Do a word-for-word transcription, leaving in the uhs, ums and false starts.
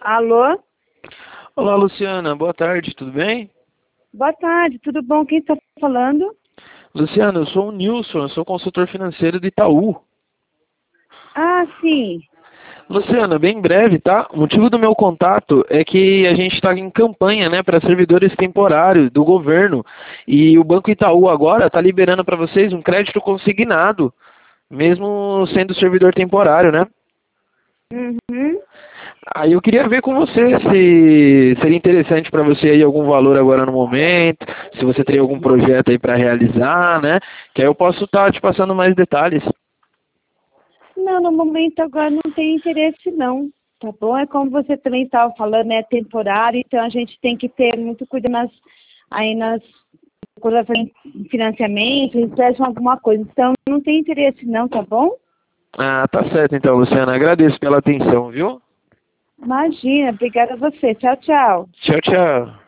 Alô? Olá, Luciana. Boa tarde, tudo bem? Boa tarde, tudo bom? Quem está falando? Luciana, eu sou o Nilson, eu sou consultor financeiro do Itaú. Ah, sim. Luciana, bem breve, tá? O motivo do meu contato é que a gente está em campanha, né, para servidores temporários do governo e o Banco Itaú agora está liberando para vocês um crédito consignado, mesmo sendo servidor temporário, né? Uhum. Aí eu queria ver com você se seria interessante para você aí algum valor agora no momento, se você teria algum projeto aí para realizar, né? Que aí eu posso estar te passando mais detalhes. Não, no momento agora não tem interesse não, tá bom? É como você também estava falando, é temporário, então a gente tem que ter muito cuidado nas, aí nas quando tem financiamento, emprestam alguma coisa. Então não tem interesse não, tá bom? Ah, tá certo então, Luciana. Agradeço pela atenção, viu? Imagina, obrigada a você. Tchau, tchau. Tchau, tchau.